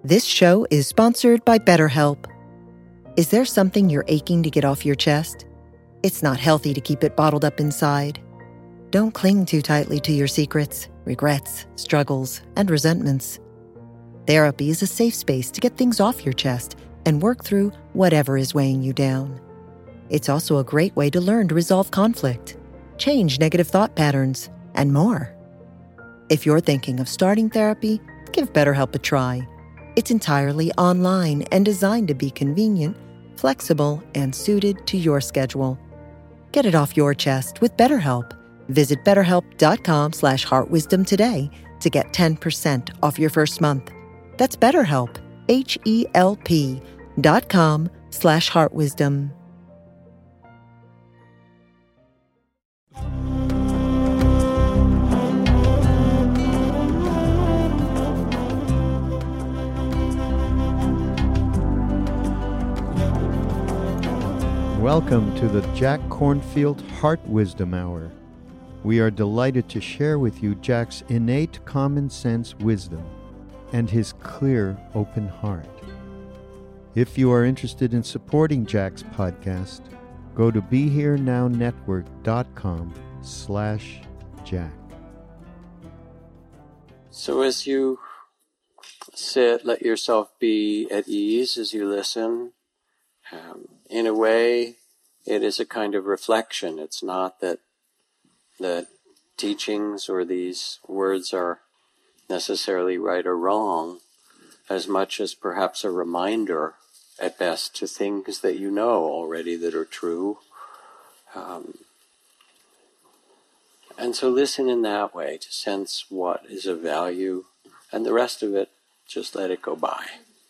This show is sponsored by BetterHelp. Is there something you're aching to get off your chest? It's not healthy to keep it bottled up inside. Don't cling too tightly to your secrets, regrets, struggles, and resentments. Therapy is a safe space to get things off your chest and work through whatever is weighing you down. It's also a great way to learn to resolve conflict, change negative thought patterns, and more. If you're thinking of starting therapy, give BetterHelp a try. It's entirely online and designed to be convenient, flexible, and suited to your schedule. Get it off your chest with BetterHelp. Visit BetterHelp.com/heartwisdom today to get 10% off your first month. That's BetterHelp, HELP.com/heartwisdom. Welcome to the Jack Kornfield Heart Wisdom Hour. We are delighted to share with you Jack's innate common sense wisdom and his clear, open heart. If you are interested in supporting Jack's podcast, go to BeHereNowNetwork.com/Jack. So as you sit, let yourself be at ease as you listen. In a way, it is a kind of reflection. It's not that the teachings or these words are necessarily right or wrong, as much as perhaps a reminder, at best, to things that you know already that are true. And so listen in that way to sense what is of value, and the rest of it, just let it go by.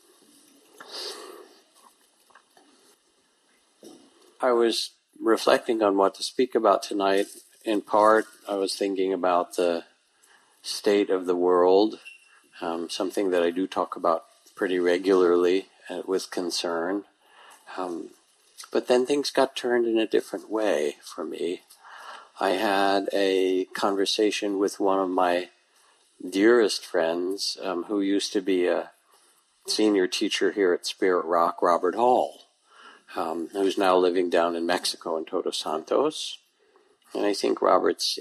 I was reflecting on what to speak about tonight. In part, I was thinking about the state of the world, something that I do talk about pretty regularly with concern. But then things got turned in a different way for me. I had a conversation with one of my dearest friends, who used to be a senior teacher here at Spirit Rock, Robert Hall. Who's now living down in Mexico in Todos Santos. And I think Robert's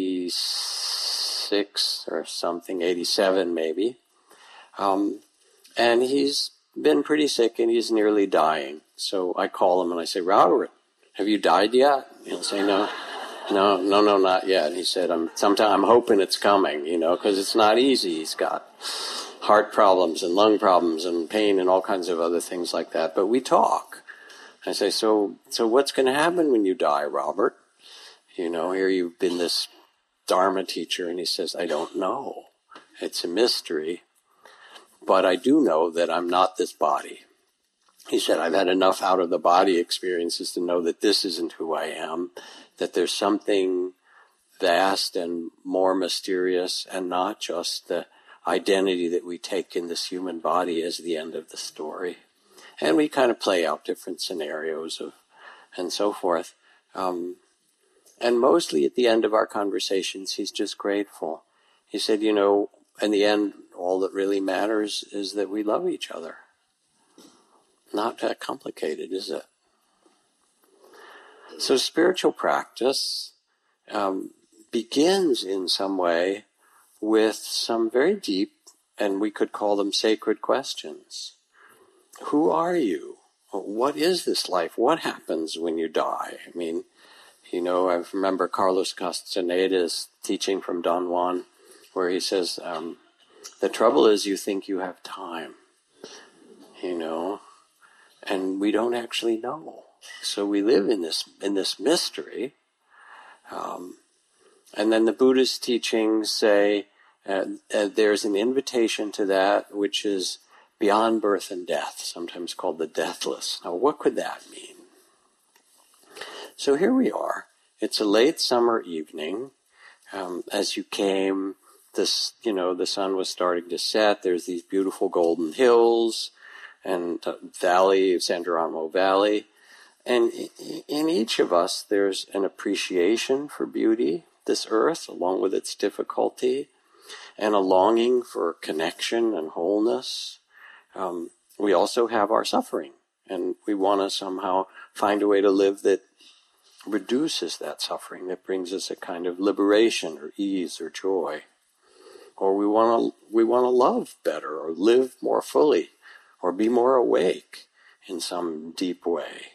86 or something, 87 maybe. And he's been pretty sick and he's nearly dying. So I call him and I say, "Robert, have you died yet?" He'll say, no, not yet. And he said, I'm hoping it's coming, because it's not easy. He's got heart problems and lung problems and pain and all kinds of other things like that. But we talk. I say, so what's going to happen when you die, Robert? Here you've been this Dharma teacher. And he says, I don't know. It's a mystery. But I do know that I'm not this body. He said, I've had enough out-of-the-body experiences to know that this isn't who I am, that there's something vast and more mysterious and not just the identity that we take in this human body as the end of the story. And we kind of play out different scenarios and so forth. And mostly at the end of our conversations, he's just grateful. He said, in the end, all that really matters is that we love each other. Not that complicated, is it? So spiritual practice begins in some way with some very deep, and we could call them sacred questions. Who are you? What is this life? What happens when you die? I remember Carlos Castaneda's teaching from Don Juan, where he says, the trouble is you think you have time, and we don't actually know. So we live in this mystery. And then the Buddhist teachings say there's an invitation to that which is beyond birth and death, sometimes called the deathless. Now, what could that mean? So here we are. It's a late summer evening. As you came, the sun was starting to set. There's these beautiful golden hills and valley, San Geronimo Valley. And in each of us, there's an appreciation for beauty, this earth, along with its difficulty, and a longing for connection and wholeness. we also have our suffering, and we want to somehow find a way to live that reduces that suffering, that brings us a kind of liberation or ease or joy. Or we want to love better, or live more fully, or be more awake in some deep way.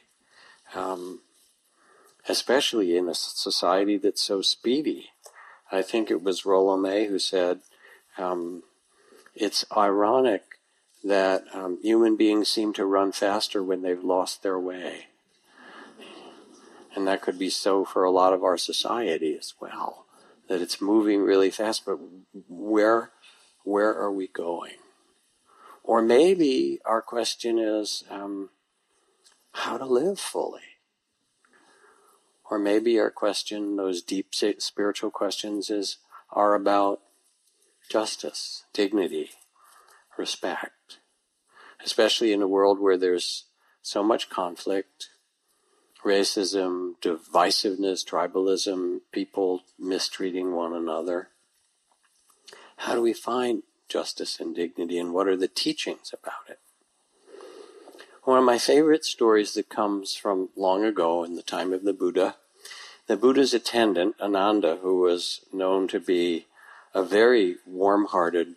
Especially in a society that's so speedy. I think it was Rollo May who said, it's ironic that human beings seem to run faster when they've lost their way. And that could be so for a lot of our society as well, that it's moving really fast, but where are we going? Or maybe our question is how to live fully. Or maybe our question, those deep spiritual questions, are about justice, dignity, respect. Especially in a world where there's so much conflict, racism, divisiveness, tribalism, people mistreating one another. How do we find justice and dignity, and what are the teachings about it? One of my favorite stories that comes from long ago in the time of the Buddha's attendant, Ananda, who was known to be a very warm-hearted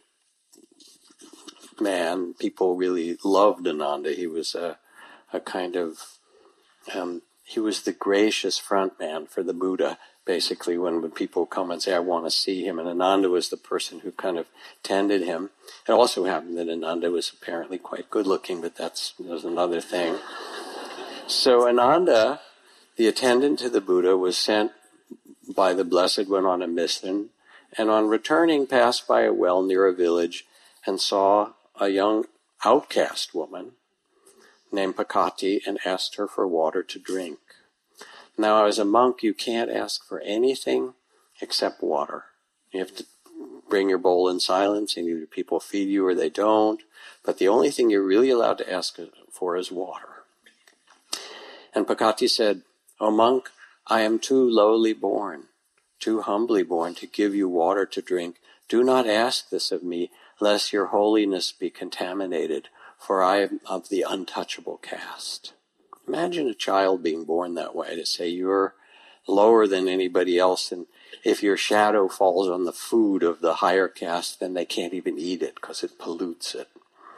man. People really loved Ananda. He was a kind of, he was the gracious front man for the Buddha, basically, when people come and say, I want to see him. And Ananda was the person who kind of tended him. It also happened that Ananda was apparently quite good looking, but that was another thing. So Ananda, the attendant to the Buddha, was sent by the Blessed One on a mission, and on returning passed by a well near a village and saw a young outcast woman named Pakati and asked her for water to drink. Now, as a monk, you can't ask for anything except water. You have to bring your bowl in silence, and either people feed you or they don't. But the only thing you're really allowed to ask for is water. And Pakati said, O monk, I am too lowly born, too humbly born to give you water to drink. Do not ask this of me, lest your holiness be contaminated, for I am of the untouchable caste. Imagine a child being born that way, to say you're lower than anybody else, and if your shadow falls on the food of the higher caste, then they can't even eat it because it pollutes it.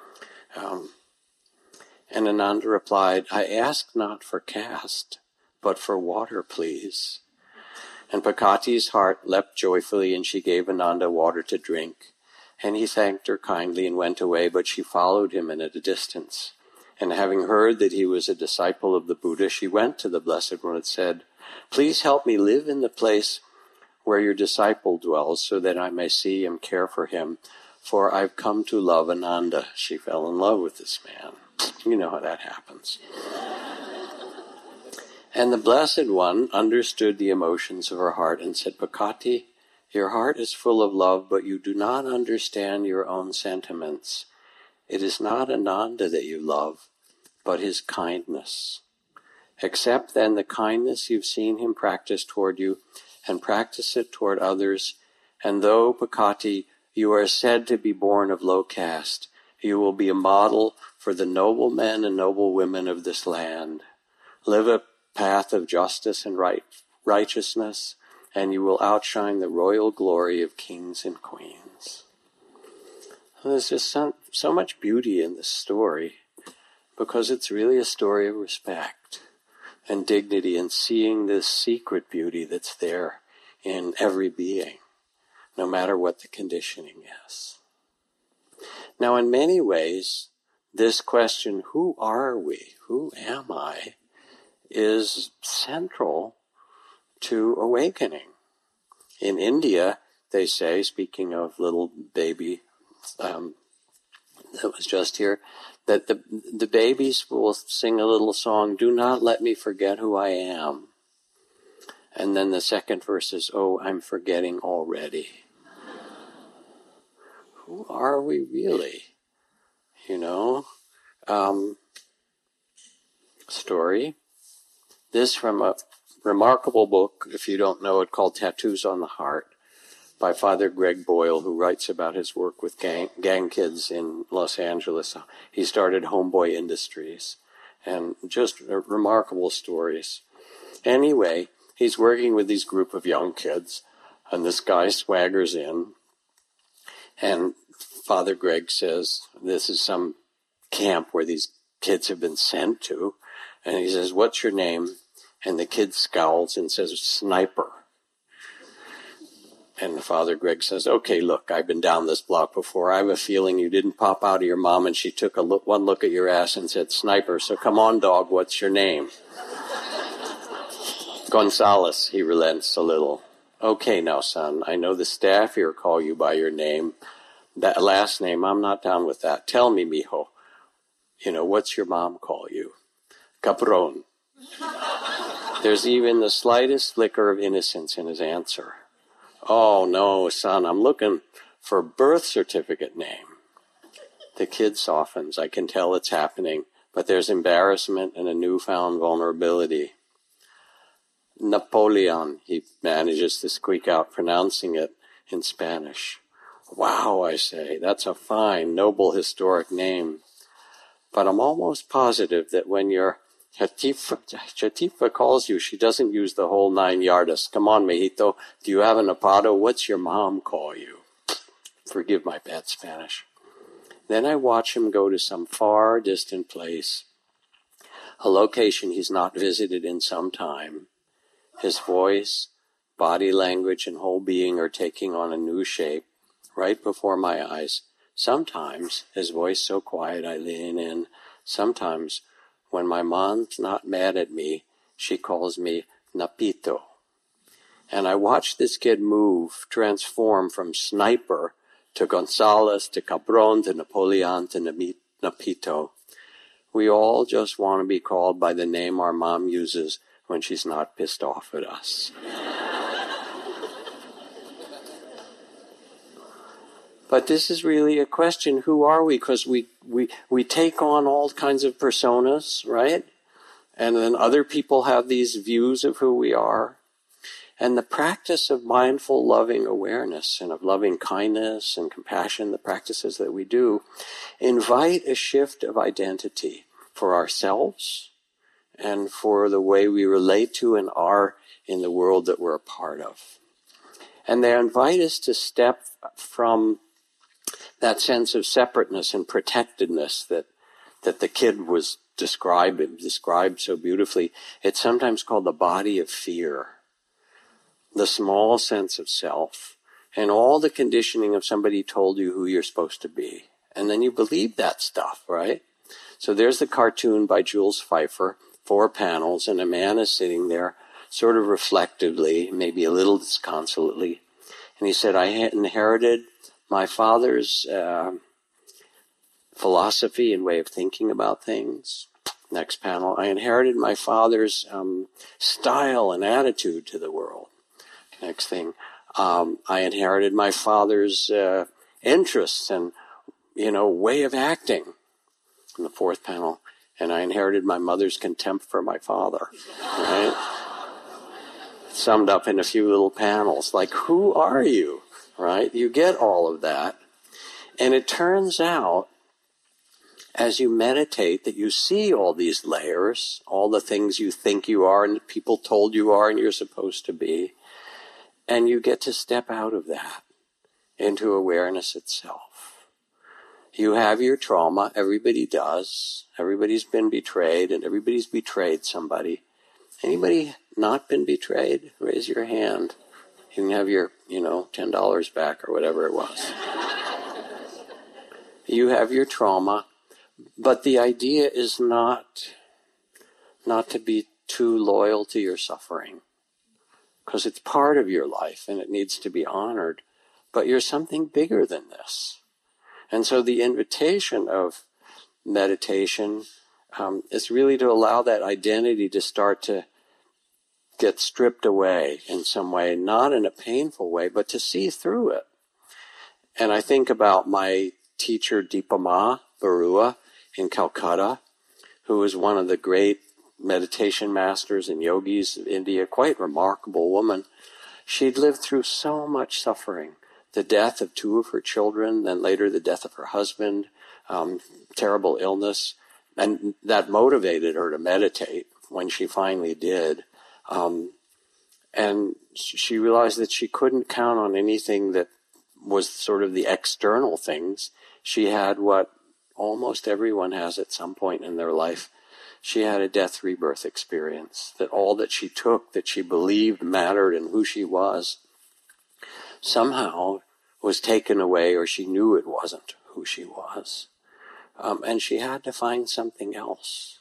And Ananda replied, I ask not for caste, but for water, please. And Pakati's heart leapt joyfully, and she gave Ananda water to drink. And he thanked her kindly and went away, but she followed him at a distance. And having heard that he was a disciple of the Buddha, she went to the Blessed One and said, Please help me live in the place where your disciple dwells, so that I may see and care for him, for I've come to love Ananda. She fell in love with this man. You know how that happens. And the Blessed One understood the emotions of her heart and said, Pakati, your heart is full of love, but you do not understand your own sentiments. It is not Ananda that you love, but his kindness. Accept then the kindness you've seen him practice toward you, and practice it toward others. And though, Pakati, you are said to be born of low caste, you will be a model for the noble men and noble women of this land. Live a path of justice and righteousness, and you will outshine the royal glory of kings and queens. There's just so much beauty in this story, because it's really a story of respect and dignity, and seeing this secret beauty that's there in every being, no matter what the conditioning is. Now, in many ways, this question, who are we? Who am I? Is central to awakening. In India, they say, speaking of little baby that was just here, that the babies will sing a little song, do not let me forget who I am. And then the second verse is, oh, I'm forgetting already. Who are we really? You know? Story. This from a remarkable book, if you don't know it, called Tattoos on the Heart, by Father Greg Boyle, who writes about his work with gang kids in Los Angeles. He started Homeboy Industries, and just remarkable stories. Anyway, he's working with these group of young kids, and this guy swaggers in, and Father Greg says, this is some camp where these kids have been sent to, and he says, what's your name? And the kid scowls and says, Sniper. And Father Greg says, okay, look, I've been down this block before. I have a feeling you didn't pop out of your mom and she took one look at your ass and said, Sniper. So come on, dog, what's your name? Gonzalez, he relents a little. Okay, now, son, I know the staff here call you by your name. That last name, I'm not down with that. Tell me, mijo, what's your mom call you? Cabron. There's even the slightest flicker of innocence in his answer. Oh, no, son, I'm looking for birth certificate name. The kid softens. I can tell it's happening, but there's embarrassment and a newfound vulnerability. Napoleon, he manages to squeak out, pronouncing it in Spanish. Wow, I say, that's a fine, noble, historic name. But I'm almost positive that when your Chatifa calls you, she doesn't use the whole 9 yardas. Come on, mijito, do you have an apado? What's your mom call you? Forgive my bad Spanish. Then I watch him go to some far distant place, a location he's not visited in some time. His voice, body language, and whole being are taking on a new shape right before my eyes. Sometimes his voice so quiet I lean in. Sometimes when my mom's not mad at me, she calls me Napito. And I watch this kid move, transform from Sniper to Gonzalez to Cabron to Napoleon to Napito. We all just want to be called by the name our mom uses when she's not pissed off at us. But this is really a question, who are we? Because we take on all kinds of personas, right? And then other people have these views of who we are. And the practice of mindful, loving awareness and of loving kindness and compassion, the practices that we do, invite a shift of identity for ourselves and for the way we relate to and are in the world that we're a part of. And they invite us to step from that sense of separateness and protectedness that the kid was described so beautifully. It's sometimes called the body of fear, the small sense of self, and all the conditioning of somebody told you who you're supposed to be. And then you believe that stuff, right? So there's the cartoon by Jules Feiffer, 4 panels, and a man is sitting there sort of reflectively, maybe a little disconsolately. And he said, I inherited my father's philosophy and way of thinking about things. Next panel, I inherited my father's style and attitude to the world. Next thing, I inherited my father's interests and, way of acting. In the 4th panel, and I inherited my mother's contempt for my father. Right? Summed up in a few little panels. Like, who are you? Right? You get all of that. And it turns out, as you meditate, that you see all these layers, all the things you think you are and people told you are and you're supposed to be. And you get to step out of that into awareness itself. You have your trauma. Everybody does. Everybody's been betrayed, and everybody's betrayed somebody. Anybody not been betrayed? Raise your hand. You can have your, $10 back or whatever it was. You have your trauma, but the idea is not to be too loyal to your suffering, because it's part of your life and it needs to be honored. But you're something bigger than this. And so the invitation of meditation is really to allow that identity to start to get stripped away in some way, not in a painful way, but to see through it. And I think about my teacher, Dipa Ma Barua in Calcutta, who is one of the great meditation masters and yogis of India, quite remarkable woman. She'd lived through so much suffering. The death of 2 of her children, then later the death of her husband, terrible illness. And that motivated her to meditate when she finally did. And she realized that she couldn't count on anything that was sort of the external things. She had what almost everyone has at some point in their life. She had a death rebirth experience, that all that she took, that she believed mattered and who she was, somehow was taken away, or she knew it wasn't who she was. And she had to find something else.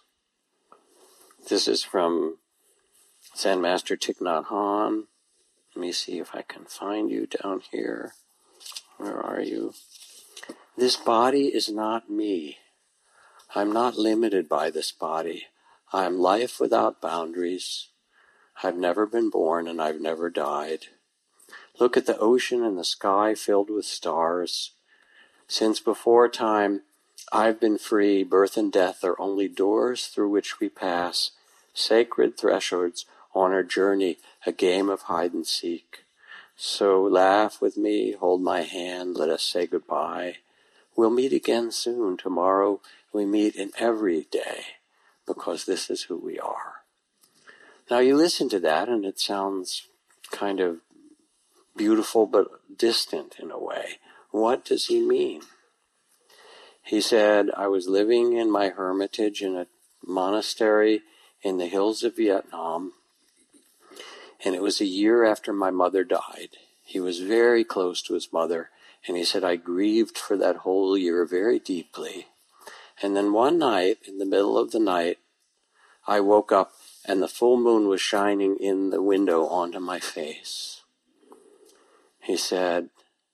This is from Zen Master Thich Nhat Hanh. Let me see if I can find you down here. Where are you? This body is not me. I'm not limited by this body. I am life without boundaries. I've never been born and I've never died. Look at the ocean and the sky filled with stars. Since before time, I've been free. Birth and death are only doors through which we pass, sacred thresholds on our journey, a game of hide and seek. So laugh with me, hold my hand, let us say goodbye. We'll meet again soon. Tomorrow we meet in every day, because this is who we are. Now you listen to that and it sounds kind of beautiful but distant in a way. What does he mean? He said, I was living in my hermitage in a monastery in the hills of Vietnam, and it was a year after my mother died. He was very close to his mother, and he said, I grieved for that whole year very deeply. And then one night, in the middle of the night, I woke up and the full moon was shining in the window onto my face. He said,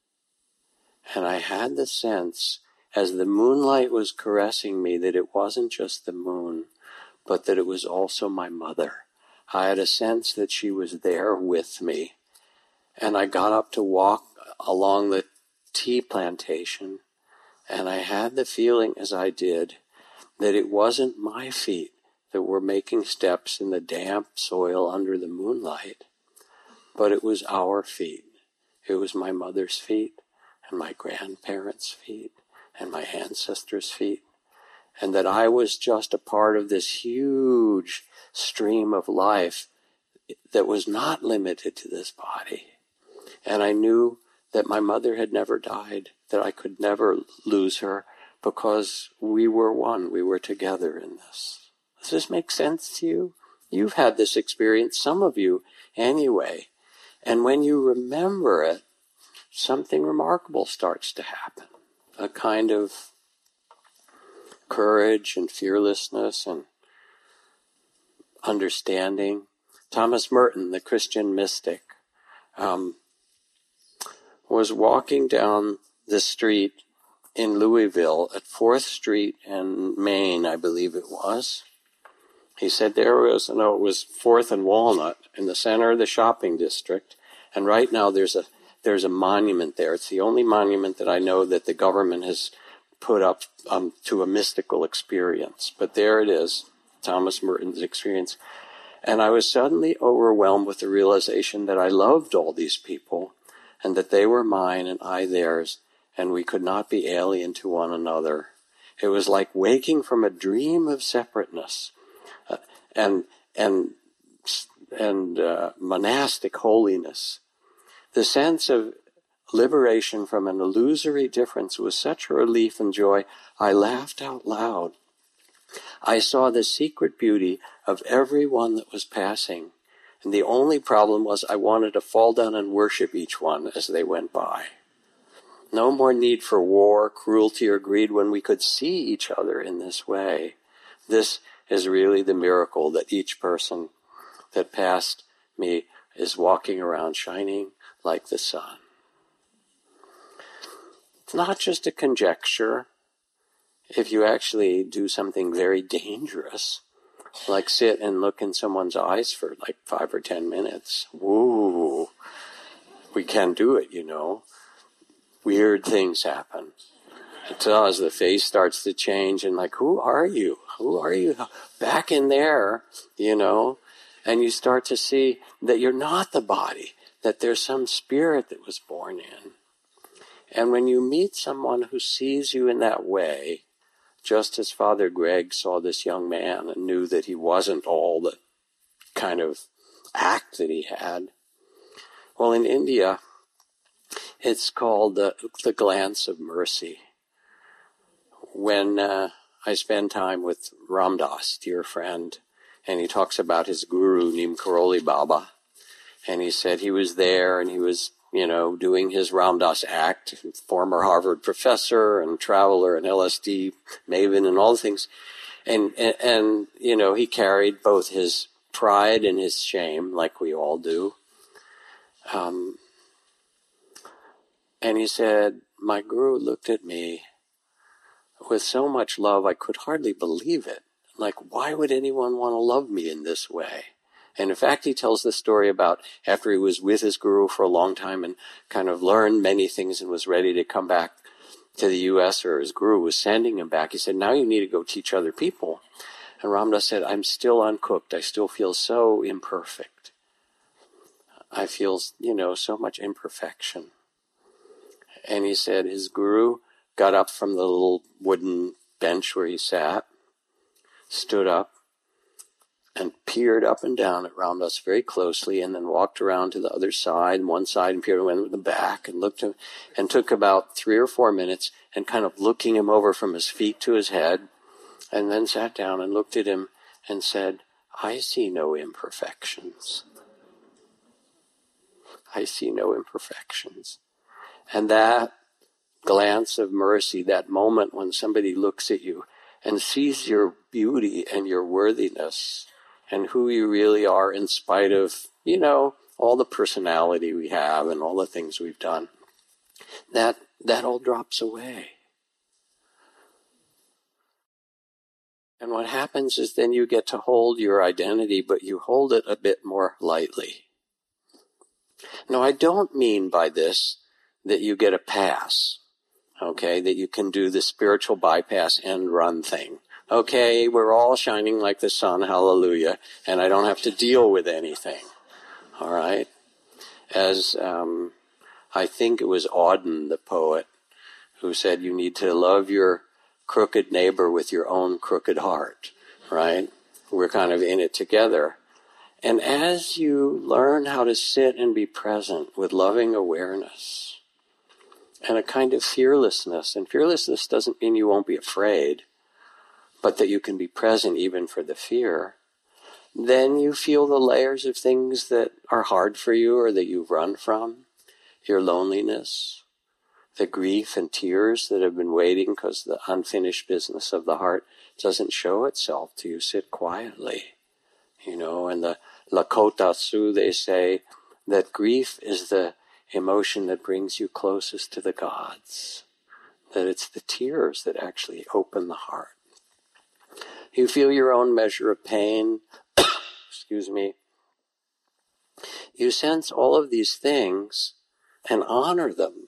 and I had the sense, as the moonlight was caressing me, that it wasn't just the moon, but that it was also my mother. I had a sense that she was there with me. And I got up to walk along the tea plantation, and I had the feeling as I did that it wasn't my feet that were making steps in the damp soil under the moonlight, but it was our feet. It was my mother's feet and my grandparents' feet and my ancestors' feet, and that I was just a part of this huge stream of life that was not limited to this body. And I knew that my mother had never died, that I could never lose her, because we were one, we were together in this. Does this make sense to you? You've had this experience, some of you anyway. And when you remember it, something remarkable starts to happen. A kind of courage and fearlessness and understanding. Thomas Merton, the Christian mystic, was walking down the street in Louisville at 4th Street and Main, I believe it was. He said it was 4th and Walnut in the center of the shopping district. And right now there's a monument there. It's the only monument that I know that the government has put up to a mystical experience. But there it is, Thomas Merton's experience. And I was suddenly overwhelmed with the realization that I loved all these people and that they were mine and I theirs, and we could not be alien to one another. It was like waking from a dream of separateness and monastic holiness. The sense of liberation from an illusory difference was such a relief and joy, I laughed out loud. I saw the secret beauty of everyone that was passing, and the only problem was I wanted to fall down and worship each one as they went by. No more need for war, cruelty, or greed when we could see each other in this way. This is really the miracle, that each person that passed me is walking around shining like the sun. It's not just a conjecture. If you actually do something very dangerous, like sit and look in someone's eyes for like 5 or 10 minutes, woo, we can do it, you know. Weird things happen. It does. The face starts to change and like, who are you? Who are you? Back in there, you know. And you start to see that you're not the body, that there's some spirit that was born in. And when you meet someone who sees you in that way, just as Father Greg saw this young man and knew that he wasn't all the kind of act that he had. Well, in India, it's called the glance of mercy. When I spend time with Ram Dass, dear friend, and he talks about his guru, Neem Karoli Baba, and he said he was there and he was, doing his Ram Dass act, former Harvard professor and traveler and LSD maven and all the things. And he carried both his pride and his shame, like we all do. And he said, my guru looked at me with so much love, I could hardly believe it. Like, why would anyone want to love me in this way? And in fact, he tells the story about after he was with his guru for a long time and kind of learned many things and was ready to come back to the U.S., or his guru was sending him back. He said, now you need to go teach other people. And Ram Dass said, I'm still uncooked. I still feel so imperfect. I feel, so much imperfection. And he said his guru got up from the little wooden bench where he sat, stood up, and peered up and down at Ram Dass very closely, and then walked around to the other side, one side, and peered went to the back, and looked at him, and took about 3 or 4 minutes, and kind of looking him over from his feet to his head, and then sat down and looked at him and said, I see no imperfections. I see no imperfections. And that glance of mercy, that moment when somebody looks at you and sees your beauty and your worthiness and who you really are in spite of, all the personality we have and all the things we've done, that all drops away. And what happens is then you get to hold your identity, but you hold it a bit more lightly. Now, I don't mean by this that you get a pass, okay, that you can do the spiritual bypass end run thing. Okay, we're all shining like the sun, hallelujah, and I don't have to deal with anything, all right? As I think it was Auden, the poet, who said you need to love your crooked neighbor with your own crooked heart, right? We're kind of in it together. And as you learn how to sit and be present with loving awareness and a kind of fearlessness, and fearlessness doesn't mean you won't be afraid, but that you can be present even for the fear, then you feel the layers of things that are hard for you or that you run from, your loneliness, the grief and tears that have been waiting because the unfinished business of the heart doesn't show itself till you sit quietly. In the Lakota Sioux, they say that grief is the emotion that brings you closest to the gods, that it's the tears that actually open the heart. You feel your own measure of pain, You sense all of these things and honor them,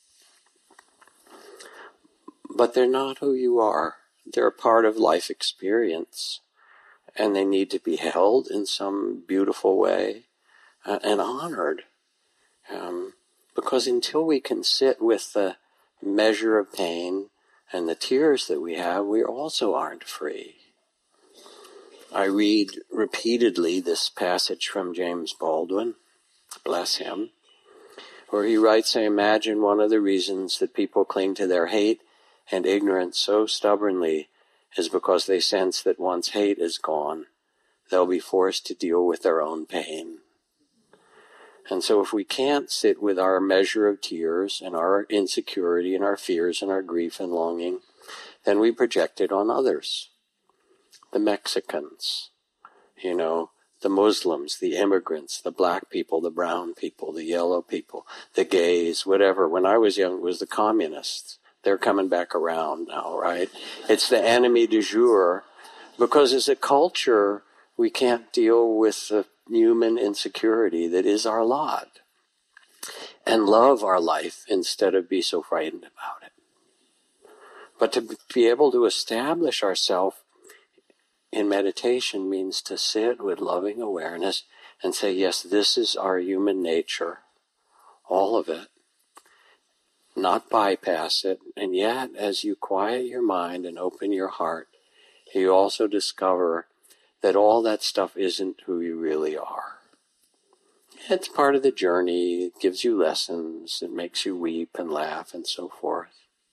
but they're not who you are. They're a part of life experience. And they need to be held in some beautiful way and honored. Because until we can sit with the measure of pain and the tears that we have, we also aren't free. I read repeatedly this passage from James Baldwin, bless him, where he writes, I imagine one of the reasons that people cling to their hate and ignorance so stubbornly is because they sense that once hate is gone, they'll be forced to deal with their own pain. And so if we can't sit with our measure of tears and our insecurity and our fears and our grief and longing, then we project it on others. The Mexicans, the Muslims, the immigrants, the black people, the brown people, the yellow people, the gays, whatever. When I was young, it was the communists. They're coming back around now, right? It's the enemy du jour, because as a culture, we can't deal with the human insecurity that is our lot and love our life instead of be so frightened about it. But to be able to establish ourselves in meditation means to sit with loving awareness and say, yes, this is our human nature, all of it, not bypass it. And yet, as you quiet your mind and open your heart, you also discover that all that stuff isn't who you really are. It's part of the journey. It gives you lessons. It makes you weep and laugh and so forth.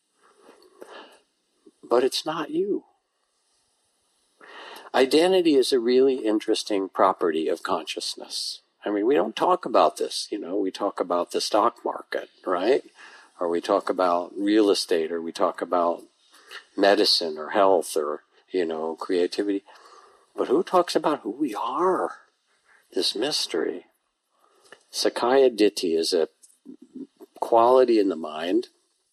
But it's not you. Identity is a really interesting property of consciousness. I mean, we don't talk about this, we talk about the stock market, right? Or we talk about real estate, or we talk about medicine or health or, creativity. But who talks about who we are? This mystery. Sakaya Ditti is a quality in the mind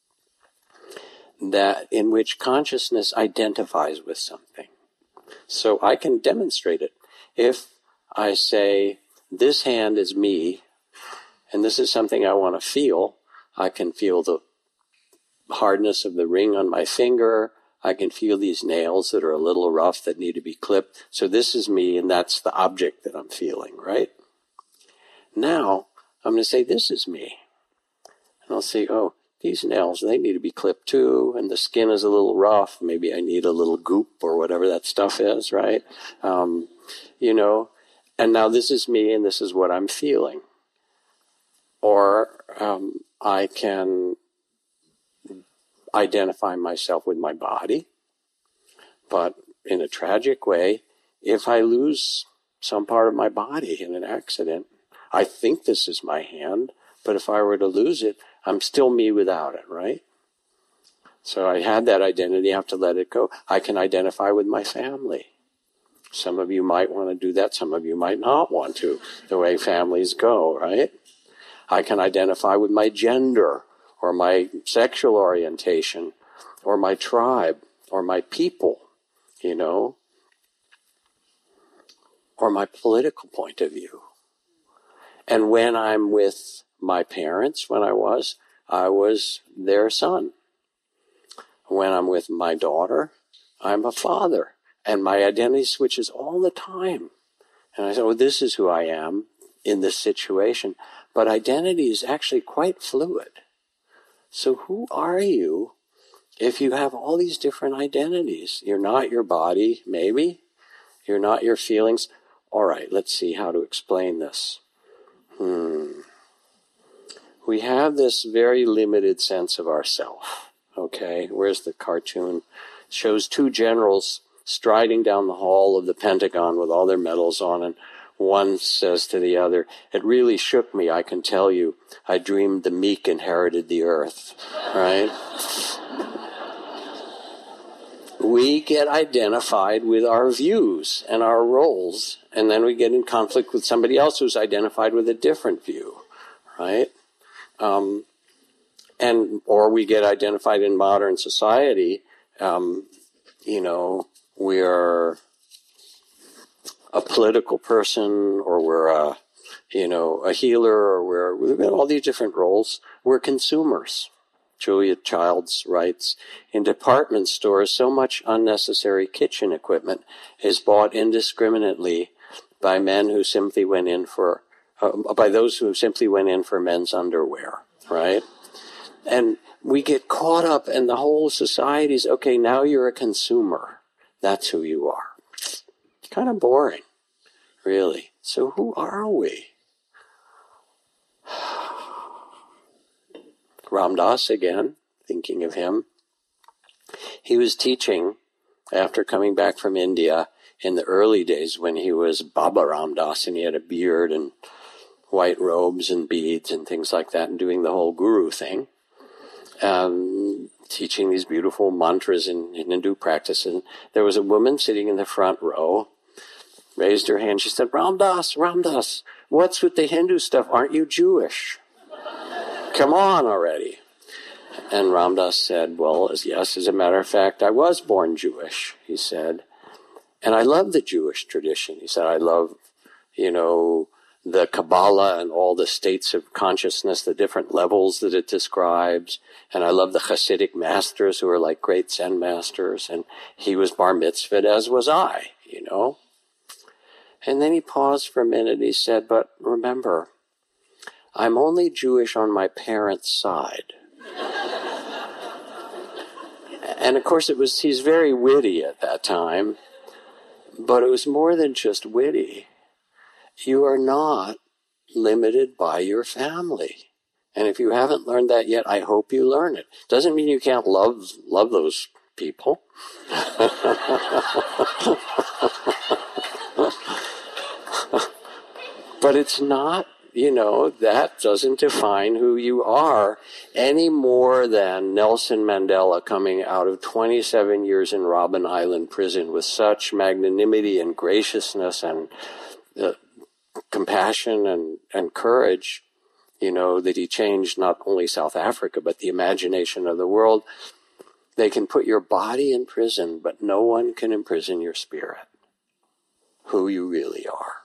that in which consciousness identifies with something. So I can demonstrate it. If I say, this hand is me, and this is something I want to feel, I can feel the hardness of the ring on my finger. I can feel these nails that are a little rough that need to be clipped. So this is me, and that's the object that I'm feeling, right? Now, I'm going to say, this is me. And I'll say, oh, these nails, they need to be clipped too, and the skin is a little rough. Maybe I need a little goop or whatever that stuff is, right? And now this is me, and this is what I'm feeling. Or I can identify myself with my body, but in a tragic way, if I lose some part of my body in an accident, I think this is my hand, but if I were to lose it, I'm still me without it, right? So I had that identity, I have to let it go. I can identify with my family. Some of you might want to do that, some of you might not want to, the way families go, right? I can identify with my gender, or my sexual orientation, or my tribe, or my people, or my political point of view. And when I'm with my parents, when I was their son. When I'm with my daughter, I'm a father. And my identity switches all the time. And I say, well, this is who I am in this situation. But identity is actually quite fluid. So who are you if you have all these different identities? You're not your body, maybe. You're not your feelings. All right, let's see how to explain this. We have this very limited sense of ourself. Okay, where's the cartoon? It shows two generals striding down the hall of the Pentagon with all their medals on, and one says to the other, it really shook me, I can tell you. I dreamed the meek inherited the earth, right? We get identified with our views and our roles, and then we get in conflict with somebody else who's identified with a different view, right? Or we get identified in modern society, we're a political person, or we're a healer, or we've got all these different roles. We're consumers. Julia Childs writes, in department stores, so much unnecessary kitchen equipment is bought indiscriminately by men who simply went in for, by those who simply went in for men's underwear, right? And we get caught up, and the whole society's, okay, now you're a consumer. That's who you are. It's kind of boring, really. So who are we? Ram Dass again, thinking of him. He was teaching after coming back from India in the early days when he was Baba Ram Dass, and he had a beard and white robes and beads and things like that, and doing the whole guru thing. Teaching these beautiful mantras in Hindu practice. And there was a woman sitting in the front row, raised her hand. She said, Ram Dass, what's with the Hindu stuff? Aren't you Jewish? Come on already. And Ram Dass said, well, yes, as a matter of fact, I was born Jewish, he said. And I love the Jewish tradition. He said, I love, the Kabbalah and all the states of consciousness, the different levels that it describes. And I love the Hasidic masters who are like great Zen masters. And he was bar mitzvahed, as was I, And then he paused for a minute. He said, but remember, I'm only Jewish on my parents' side. And of course he's very witty at that time, but it was more than just witty. You are not limited by your family. And if you haven't learned that yet, I hope you learn it. Doesn't mean you can't love those people. But it's not, that doesn't define who you are any more than Nelson Mandela coming out of 27 years in Robben Island prison with such magnanimity and graciousness and compassion and courage, that he changed not only South Africa, but the imagination of the world. They can put your body in prison, but no one can imprison your spirit, who you really are.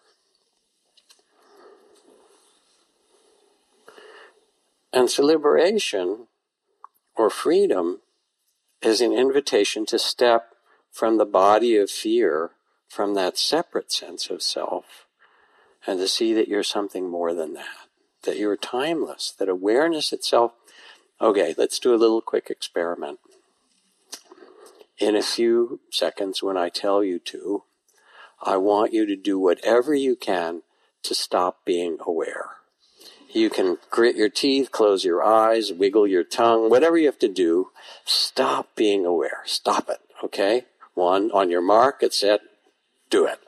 And so liberation, or freedom, is an invitation to step from the body of fear, from that separate sense of self, and to see that you're something more than that you're timeless, that awareness itself. Okay, let's do a little quick experiment. In a few seconds, when I tell you to, I want you to do whatever you can to stop being aware. You can grit your teeth, close your eyes, wiggle your tongue, whatever you have to do. Stop being aware. Stop it, okay? 1, on your mark, get set, do it.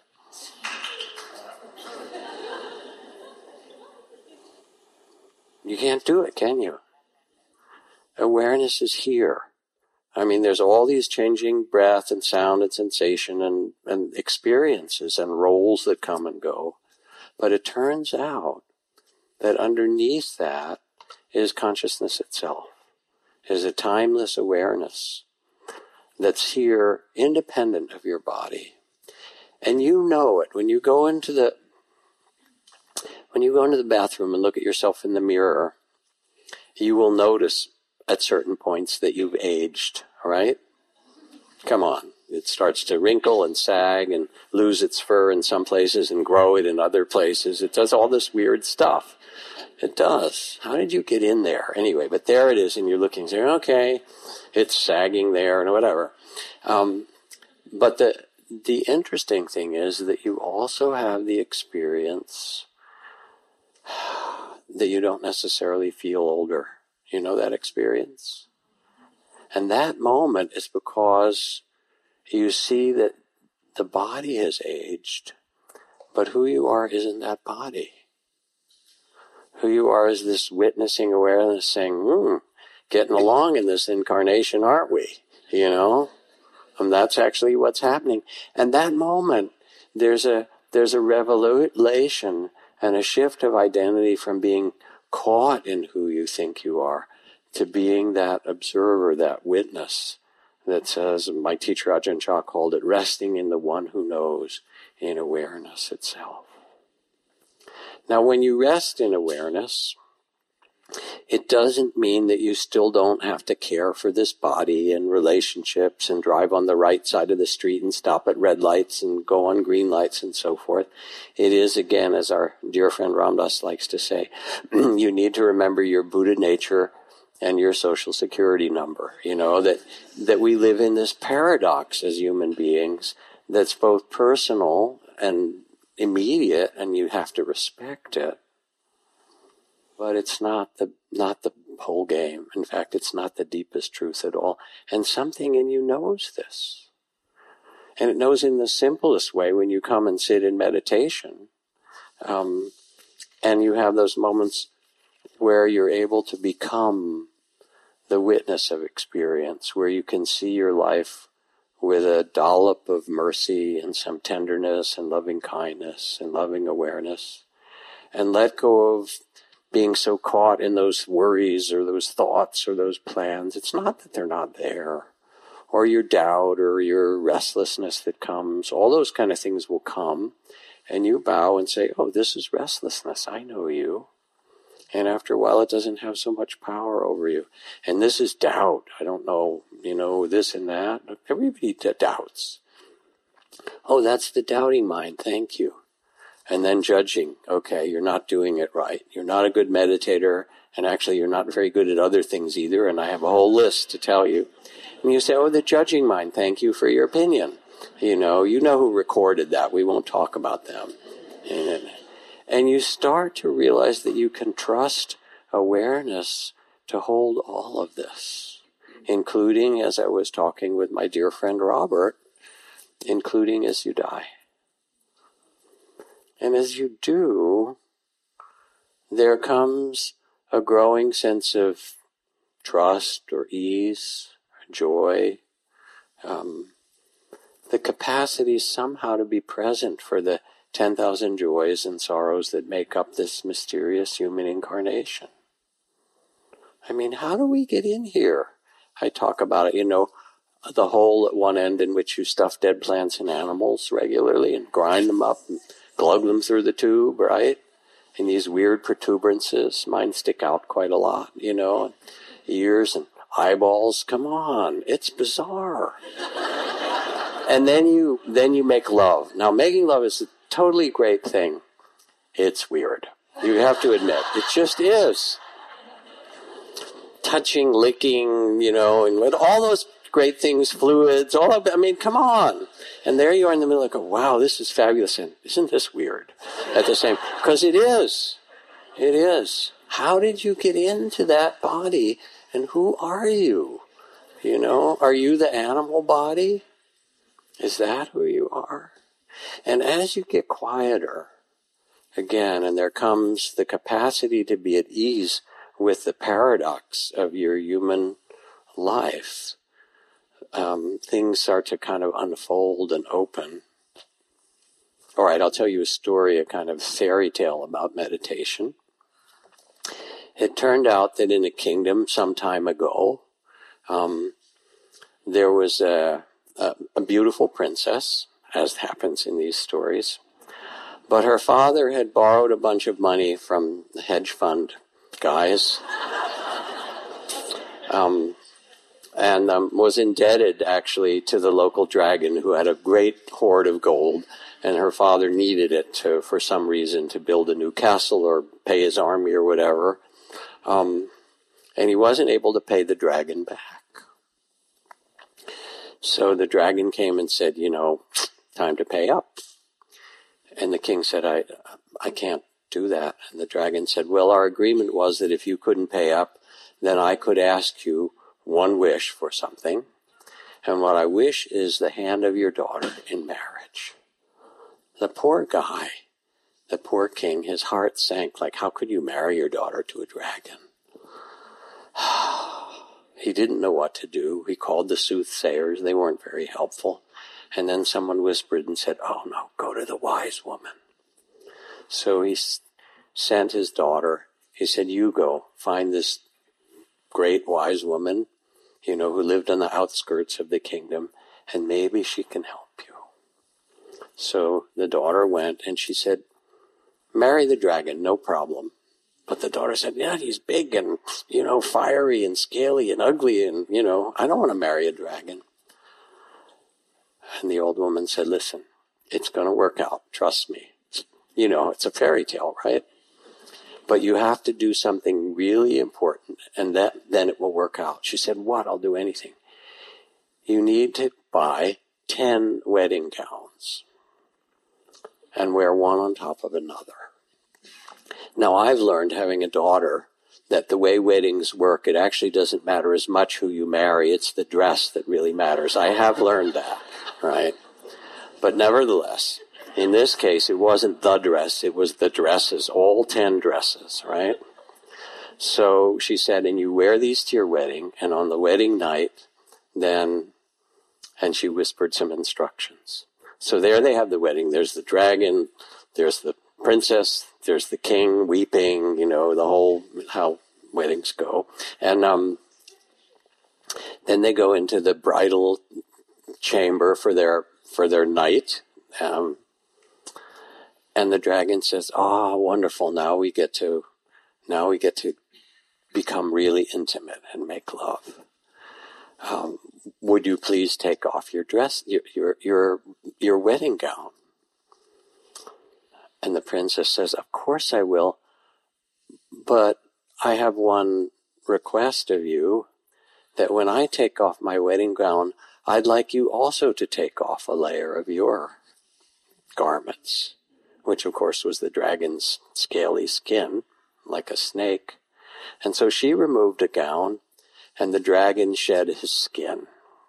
You can't do it, can you? Awareness is here. I mean, there's all these changing breath and sound and sensation and experiences and roles that come and go. But it turns out that underneath that is consciousness itself, is a timeless awareness that's here independent of your body. And you know it when you go into the bathroom and look at yourself in the mirror. You will notice at certain points that you've aged, all right? Come on. It starts to wrinkle and sag and lose its fur in some places and grow it in other places. It does all this weird stuff. It does. How did you get in there? Anyway, but there it is, and you're looking, saying, okay, it's sagging there and whatever. But the interesting thing is that you also have the experience that you don't necessarily feel older. You know that experience? And that moment is because you see that the body has aged, but who you are isn't that body. Who you are is this witnessing awareness saying, getting along in this incarnation, aren't we? And that's actually what's happening. And that moment, there's a revelation and a shift of identity from being caught in who you think you are to being that observer, that witness that says, my teacher Ajahn Chah called it, resting in the one who knows, in awareness itself. Now, when you rest in awareness, it doesn't mean that you still don't have to care for this body and relationships and drive on the right side of the street and stop at red lights and go on green lights and so forth. It is, again, as our dear friend Ram Dass likes to say, you need to remember your Buddha nature and your social security number. That we live in this paradox as human beings that's both personal and immediate, and you have to respect it. But it's not the whole game. In fact, it's not the deepest truth at all. And something in you knows this. And it knows in the simplest way when you come and sit in meditation. And you have those moments where you're able to become the witness of experience, where you can see your life with a dollop of mercy and some tenderness and loving kindness and loving awareness, and let go of being so caught in those worries or those thoughts or those plans. It's not that they're not there, or your doubt or your restlessness that comes. All those kind of things will come, and you bow and say, oh, this is restlessness. I know you. And after a while, it doesn't have so much power over you. And this is doubt. I don't know, this and that. Everybody doubts. Oh, that's the doubting mind. Thank you. and then judging, okay, you're not doing it right. You're not a good meditator, and actually you're not very good at other things either, and I have a whole list to tell you. And you say, oh, the judging mind, thank you for your opinion. You know who recorded that. We won't talk about them. And you start to realize that you can trust awareness to hold all of this, including, as I was talking with my dear friend Robert, including as you die. And as you do, there comes a growing sense of trust or ease, or joy, the capacity somehow to be present for the 10,000 joys and sorrows that make up this mysterious human incarnation. I mean, how do we get in here? I talk about it, the hole at one end in which you stuff dead plants and animals regularly and grind them up and glug them through the tube, right? And these weird protuberances, mine stick out quite a lot, ears and eyeballs. Come on, it's bizarre. And then you make love. Now, making love is a totally great thing. It's weird. You have to admit, it just is. Touching, licking, and with all those great things, fluids, all of it. I mean, come on. And there you are in the middle, like, wow, this is fabulous. And isn't this weird at the same? Because it is. It is. How did you get into that body? And who are you? Are you the animal body? Is that who you are? And as you get quieter, again, and there comes the capacity to be at ease with the paradox of your human life, things start to kind of unfold and open. All right, I'll tell you a story, a kind of fairy tale about meditation. It turned out that in a kingdom some time ago, there was a beautiful princess, as happens in these stories. But her father had borrowed a bunch of money from the hedge fund guys and was indebted, actually, to the local dragon who had a great hoard of gold, and her father needed it for some reason, to build a new castle or pay his army or whatever. And he wasn't able to pay the dragon back. So the dragon came and said, time to pay up. And the king said, I can't do that. And the dragon said, well, our agreement was that if you couldn't pay up, then I could ask you one wish for something. And what I wish is the hand of your daughter in marriage. The poor guy, the poor king, his heart sank, like, how could you marry your daughter to a dragon? He didn't know what to do. He called the soothsayers. They weren't very helpful. And then someone whispered and said, oh no, go to the wise woman. So he sent his daughter. He said, you go find this great wise woman, who lived on the outskirts of the kingdom, and maybe she can help you. So the daughter went, and she said, marry the dragon, no problem. But the daughter said, yeah, he's big and, fiery and scaly and ugly and, I don't want to marry a dragon. And the old woman said, listen, it's going to work out. Trust me. It's a fairy tale, right? But you have to do something really important, and then it will work out. She said, what? I'll do anything. You need to buy 10 wedding gowns and wear one on top of another. Now, I've learned, having a daughter, that the way weddings work, it actually doesn't matter as much who you marry. It's the dress that really matters. I have learned that, right? But nevertheless, in this case, it wasn't the dress. It was the dresses, all 10 dresses, right? So she said, and you wear these to your wedding, and on the wedding night, then, and she whispered some instructions. So there they have the wedding. There's the dragon, there's the princess, there's the king weeping, the whole, how weddings go. And then they go into the bridal chamber for their night. And the dragon says, wonderful, now we get to become really intimate and make love. Would you please take off your dress, your wedding gown? And the princess says, of course I will, but I have one request of you, that when I take off my wedding gown, I'd like you also to take off a layer of your garments, which of course was the dragon's scaly skin, like a snake. And so she removed a gown, and the dragon shed his skin.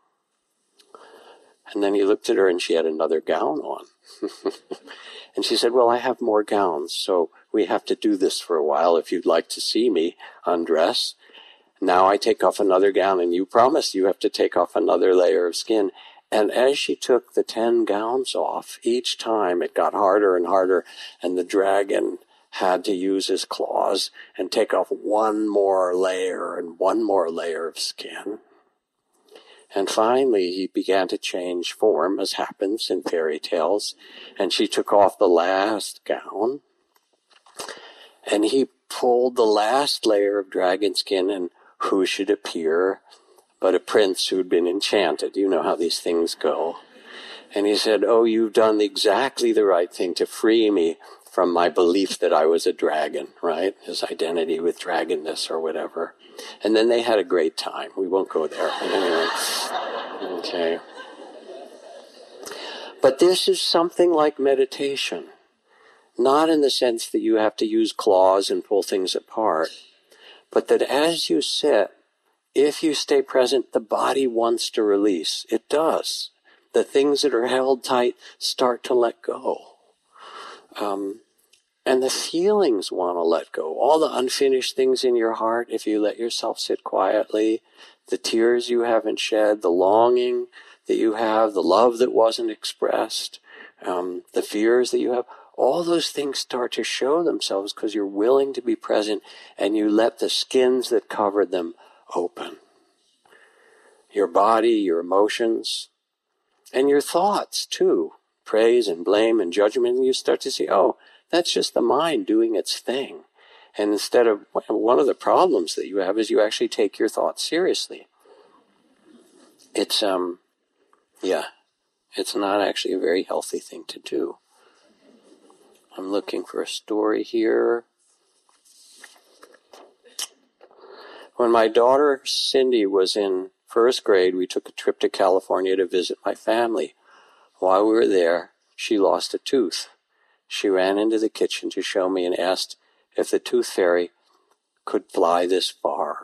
And then he looked at her, and she had another gown on. And she said, well, I have more gowns, so we have to do this for a while if you'd like to see me undress. Now I take off another gown, and you promised you have to take off another layer of skin. And as she took the 10 gowns off, each time it got harder and harder, and the dragon had to use his claws and take off one more layer and one more layer of skin. And finally, he began to change form, as happens in fairy tales, and she took off the last gown, and he pulled the last layer of dragon skin, and who should appear but a prince who'd been enchanted. You know how these things go. And he said, oh, you've done exactly the right thing to free me from my belief that I was a dragon, right? His identity with dragonness or whatever. And then they had a great time. We won't go there. But anyway. Okay. But this is something like meditation. Not in the sense that you have to use claws and pull things apart, but that as you sit, if you stay present, the body wants to release. It does. The things that are held tight start to let go. And the feelings want to let go. All the unfinished things in your heart, if you let yourself sit quietly, the tears you haven't shed, the longing that you have, the love that wasn't expressed, the fears that you have, all those things start to show themselves because you're willing to be present and you let the skins that covered them open. Your body, your emotions, and your thoughts too. Praise and blame and judgment, and you start to see, oh, that's just the mind doing its thing. And instead of, one of the problems that you have is you actually take your thoughts seriously. It's not actually a very healthy thing to do. I'm looking for a story here. When my daughter Cindy was in first grade, we took a trip to California to visit my family. While we were there, she lost a tooth. She ran into the kitchen to show me and asked if the tooth fairy could fly this far.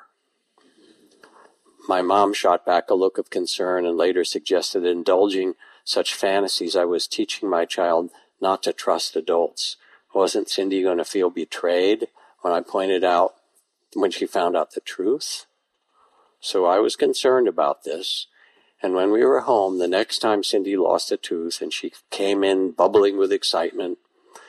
My mom shot back a look of concern and later suggested that indulging such fantasies, I was teaching my child not to trust adults. Wasn't Cindy going to feel betrayed when she found out the truth? So I was concerned about this. And when we were home, the next time Cindy lost a tooth and she came in bubbling with excitement,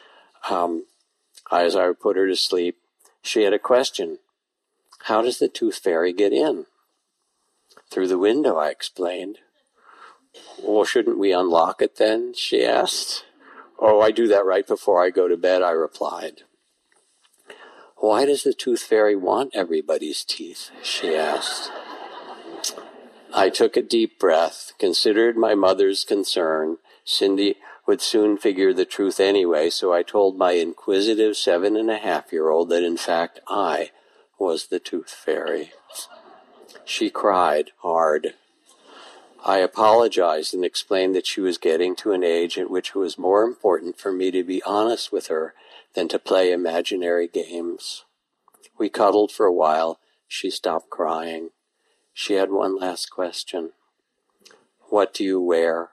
as I would put her to sleep, she had a question. How does the tooth fairy get in? Through the window, I explained. Well, shouldn't we unlock it then? She asked. Oh, I do that right before I go to bed, I replied. Why does the tooth fairy want everybody's teeth? She asked. I took a deep breath, considered my mother's concern. Cindy would soon figure the truth anyway, so I told my inquisitive 7.5-year-old that in fact I was the tooth fairy. She cried hard. I apologized and explained that she was getting to an age at which it was more important for me to be honest with her than to play imaginary games. We cuddled for a while. She stopped crying. She had one last question. What do you wear?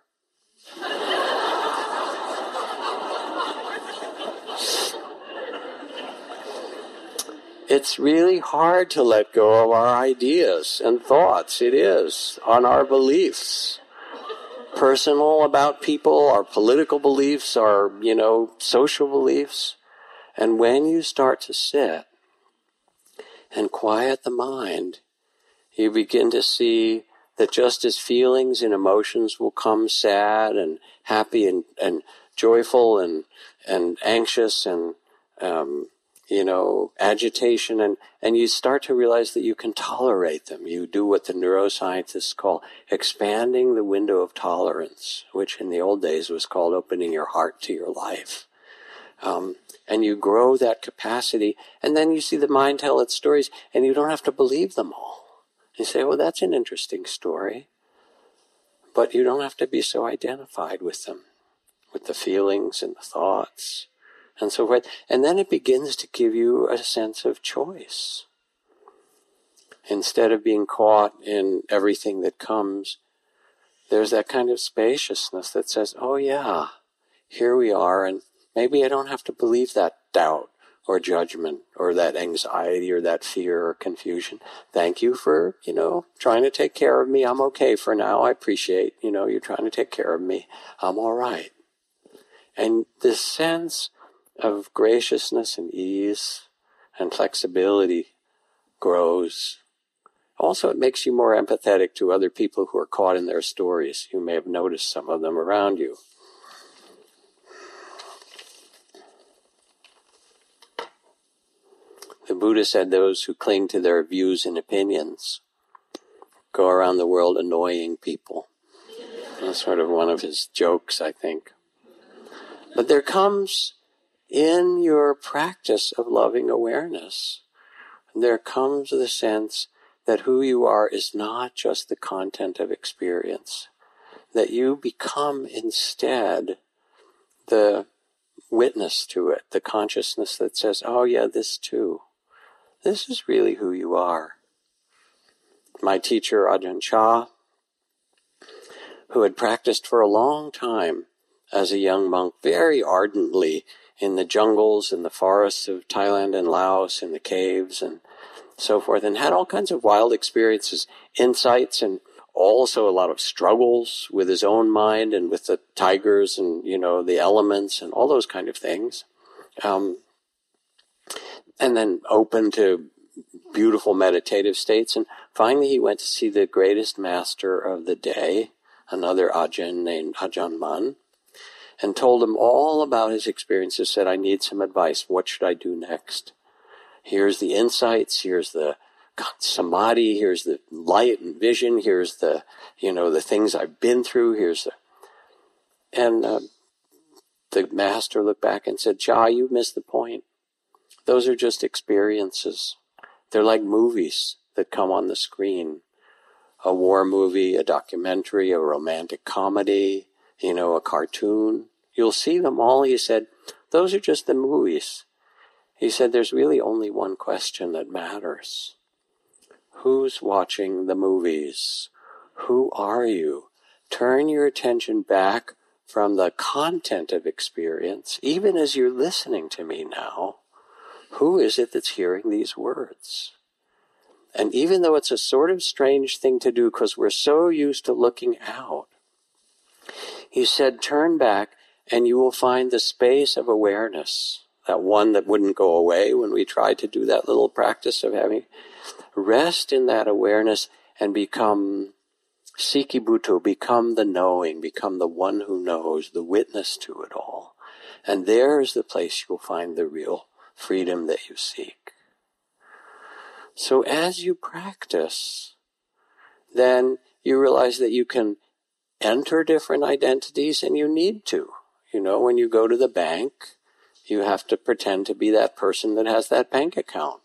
It's really hard to let go of our ideas and thoughts. It is, on our beliefs. Personal about people, our political beliefs, our, social beliefs. And when you start to sit and quiet the mind, you begin to see that just as feelings and emotions will come sad and happy and joyful and anxious and, agitation, and you start to realize that you can tolerate them. You do what the neuroscientists call expanding the window of tolerance, which in the old days was called opening your heart to your life. And you grow that capacity, and then you see the mind tell its stories, and you don't have to believe them all. You say, well, that's an interesting story, but you don't have to be so identified with them, with the feelings and the thoughts, and so forth. And then it begins to give you a sense of choice. Instead of being caught in everything that comes, there's that kind of spaciousness that says, oh yeah, here we are, and maybe I don't have to believe that doubt or judgment or that anxiety or that fear or confusion. Thank you for, trying to take care of me. I'm okay for now. I appreciate, you're trying to take care of me. I'm all right. And this sense of graciousness and ease and flexibility grows. Also, it makes you more empathetic to other people who are caught in their stories. You may have noticed some of them around you. The Buddha said those who cling to their views and opinions go around the world annoying people. That's sort of one of his jokes, I think. But there comes in your practice of loving awareness, there comes the sense that who you are is not just the content of experience, that you become instead the witness to it, the consciousness that says, oh yeah, this too. This is really who you are. My teacher, Ajahn Chah, who had practiced for a long time as a young monk, very ardently in the jungles and the forests of Thailand and Laos, in the caves and so forth, and had all kinds of wild experiences, insights, and also a lot of struggles with his own mind and with the tigers and, the elements and all those kind of things. And then open to beautiful meditative states. And finally he went to see the greatest master of the day, another Ajahn named Ajahn Mun, and told him all about his experiences, said, I need some advice. What should I do next? Here's the insights, here's the samadhi, here's the light and vision, here's the, the things I've been through, And the master looked back and said, Cha, you missed the point. Those are just experiences. They're like movies that come on the screen. A war movie, a documentary, a romantic comedy, a cartoon. You'll see them all. He said, those are just the movies. He said, there's really only one question that matters. Who's watching the movies? Who are you? Turn your attention back from the content of experience, even as you're listening to me now. Who is it that's hearing these words? And even though it's a sort of strange thing to do because we're so used to looking out, he said, turn back and you will find the space of awareness, that one that wouldn't go away when we tried to do that little practice of having. Rest in that awareness and become Sikibuto, become the knowing, become the one who knows, the witness to it all. And there is the place you'll find the real freedom that you seek. So as you practice, then you realize that you can enter different identities, and you need to. When you go to the bank, you have to pretend to be that person that has that bank account.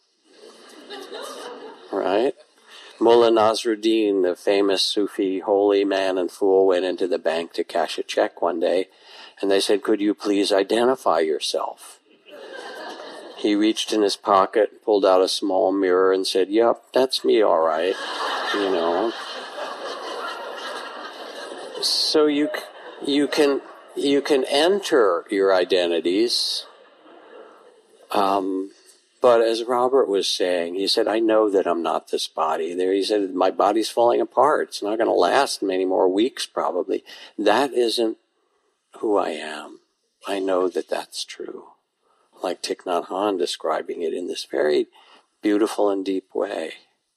Right? Mullah Nasruddin, the famous Sufi holy man and fool, went into the bank to cash a check one day, and they said, could you please identify yourself? He reached in his pocket, pulled out a small mirror and said, yep, that's me, all right. So you can enter your identities, but as Robert was saying, he said, I know that I'm not this body. He said, my body's falling apart. It's not going to last many more weeks, probably. That isn't who I am. I know that that's true. Like Thich Nhat Hanh describing it in this very beautiful and deep way.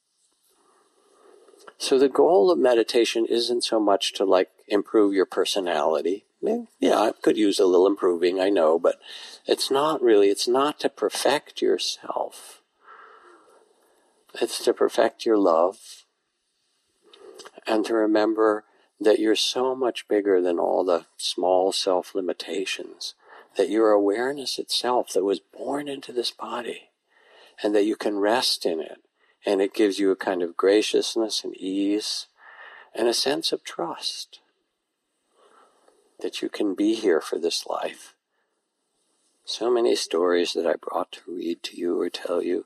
So the goal of meditation isn't so much to improve your personality. Yeah, I could use a little improving, I know, but it's not to perfect yourself. It's to perfect your love and to remember that you're so much bigger than all the small self-limitations, that you're awareness itself that was born into this body, and that you can rest in it. And it gives you a kind of graciousness and ease and a sense of trust that you can be here for this life. So many stories that I brought to read to you or tell you.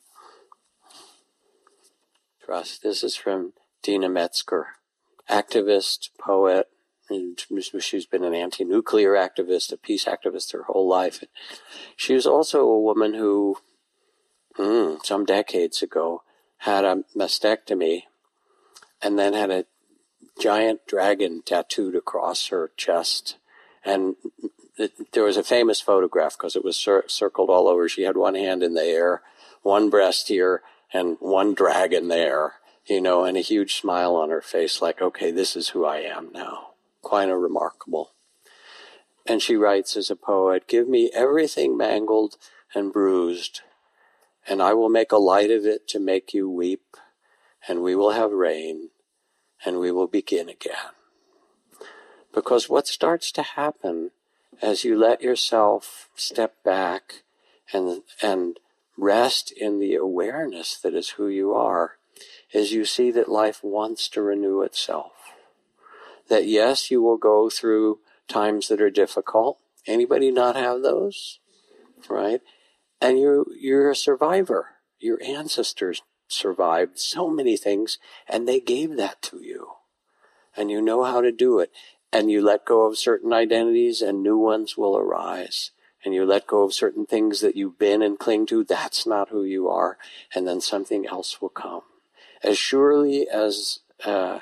Trust. This is from Dina Metzger, activist, poet. She's been an anti-nuclear activist, a peace activist her whole life. She was also a woman who, some decades ago, had a mastectomy and then had a giant dragon tattooed across her chest. And there was a famous photograph because it was circled all over. She had one hand in the air, one breast here, and one dragon there, and a huge smile on her face like, okay, this is who I am now. Quite a remarkable. And she writes as a poet, give me everything mangled and bruised, and I will make a light of it to make you weep, and we will have rain, and we will begin again. Because what starts to happen as you let yourself step back and rest in the awareness that is who you are, is you see that life wants to renew itself. That yes, you will go through times that are difficult. Anybody not have those? Right? And you're a survivor. Your ancestors survived so many things, and they gave that to you. And you know how to do it. And you let go of certain identities, and new ones will arise. And you let go of certain things that you've been and cling to. That's not who you are. And then something else will come. As surely as the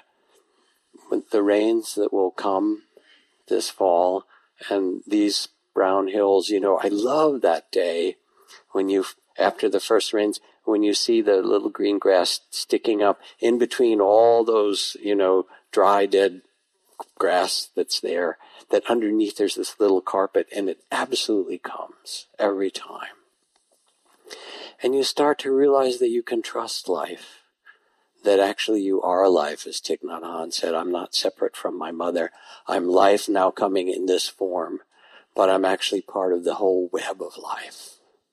rains that will come this fall and these brown hills, I love that day when after the first rains, when you see the little green grass sticking up in between all those, dry, dead grass that's there, that underneath there's this little carpet, and it absolutely comes every time. And you start to realize that you can trust life, that actually you are life, as Thich Nhat Hanh said, I'm not separate from my mother. I'm life now coming in this form, but I'm actually part of the whole web of life.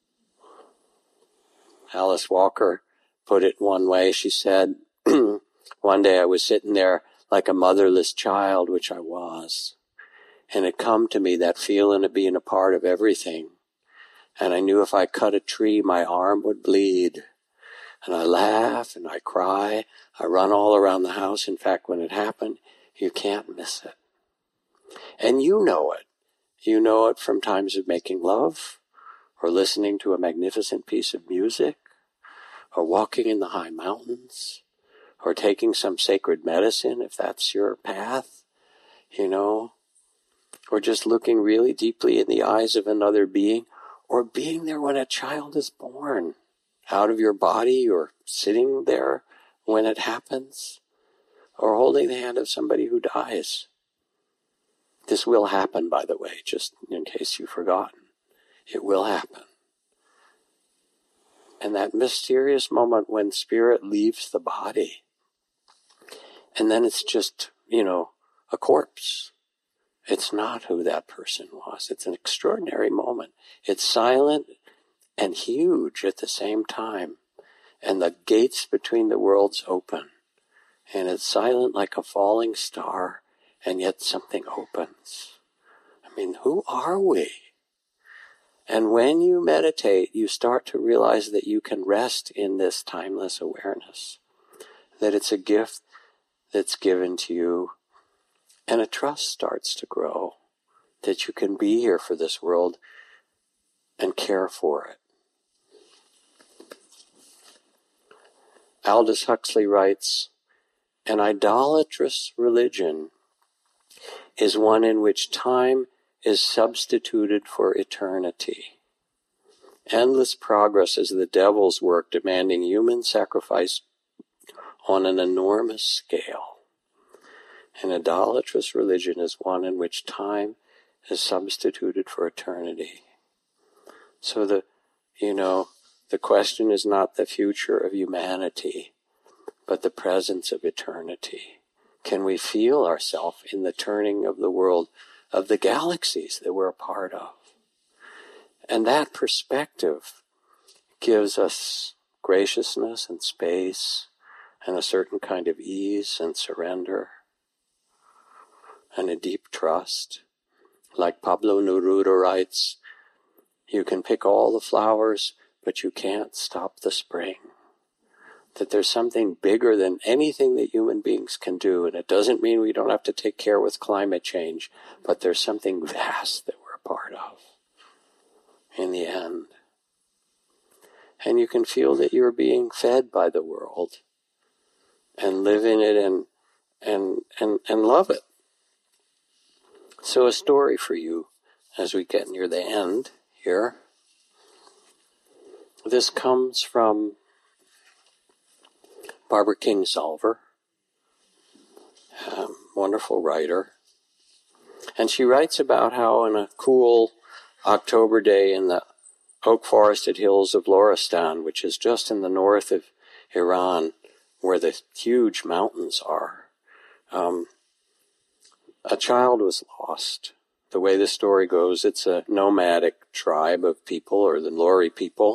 Alice Walker put it one way. She said, one day I was sitting there like a motherless child, which I was. And it come to me, that feeling of being a part of everything. And I knew if I cut a tree, my arm would bleed. And I laugh and I cry. I run all around the house. In fact, when it happened, you can't miss it. And you know it. You know it from times of making love, or listening to a magnificent piece of music, or walking in the high mountains, or taking some sacred medicine, if that's your path, or just looking really deeply in the eyes of another being, or being there when a child is born out of your body, or sitting there when it happens, or holding the hand of somebody who dies. This will happen, by the way, just in case you've forgotten. It will happen. And that mysterious moment when spirit leaves the body, and then it's just, a corpse. It's not who that person was. It's an extraordinary moment. It's silent and huge at the same time. And the gates between the worlds open. And it's silent like a falling star, and yet something opens. Who are we? And when you meditate, you start to realize that you can rest in this timeless awareness. That it's a gift that's given to you. And a trust starts to grow. That you can be here for this world and care for it. Aldous Huxley writes, an idolatrous religion is one in which time is substituted for eternity. Endless progress is the devil's work, demanding human sacrifice on an enormous scale. An idolatrous religion is one in which time is substituted for eternity. So the question is not the future of humanity, but the presence of eternity. Can we feel ourselves in the turning of the world, of the galaxies that we're a part of? And that perspective gives us graciousness and space and a certain kind of ease and surrender and a deep trust. Like Pablo Neruda writes, you can pick all the flowers, but you can't stop the spring. That there's something bigger than anything that human beings can do. And it doesn't mean we don't have to take care with climate change, but there's something vast that we're a part of in the end. And you can feel that you're being fed by the world and live in it and love it. So a story for you as we get near the end here. This comes from Barbara Kingsolver, a wonderful writer. And she writes about how on a cool October day in the oak-forested hills of Loristan, which is just in the north of Iran, where the huge mountains are, a child was lost. The way the story goes, it's a nomadic tribe of people, or the Lori people.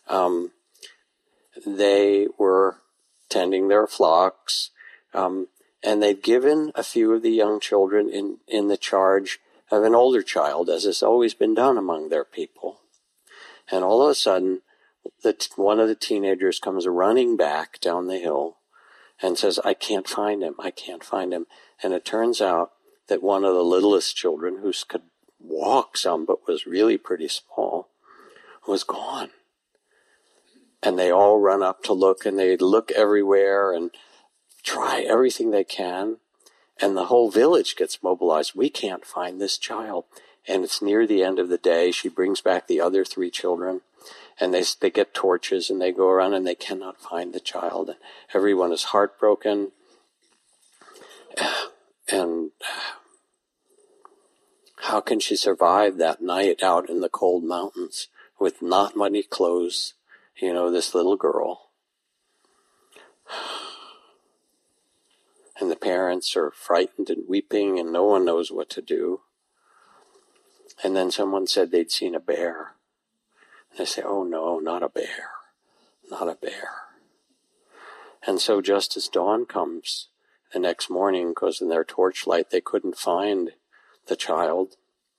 They were tending their flocks, and they'd given a few of the young children in the charge of an older child, as has always been done among their people. And all of a sudden, one of the teenagers comes running back down the hill and says, I can't find him, I can't find him. And it turns out that one of the littlest children, who could walk some but was really pretty small, was gone. And they all run up to look, and they look everywhere and try everything they can. And the whole village gets mobilized. We can't find this child. And it's near the end of the day. She brings back the other 3 children. And they get torches, and they go around, and they cannot find the child. And everyone is heartbroken. And how can she survive that night out in the cold mountains with not many clothes? You know, this little girl. And the parents are frightened and weeping, and no one knows what to do. And then someone said they'd seen a bear. And they say, oh no, not a bear, not a bear. And so just as dawn comes the next morning, because in their torchlight they couldn't find the child,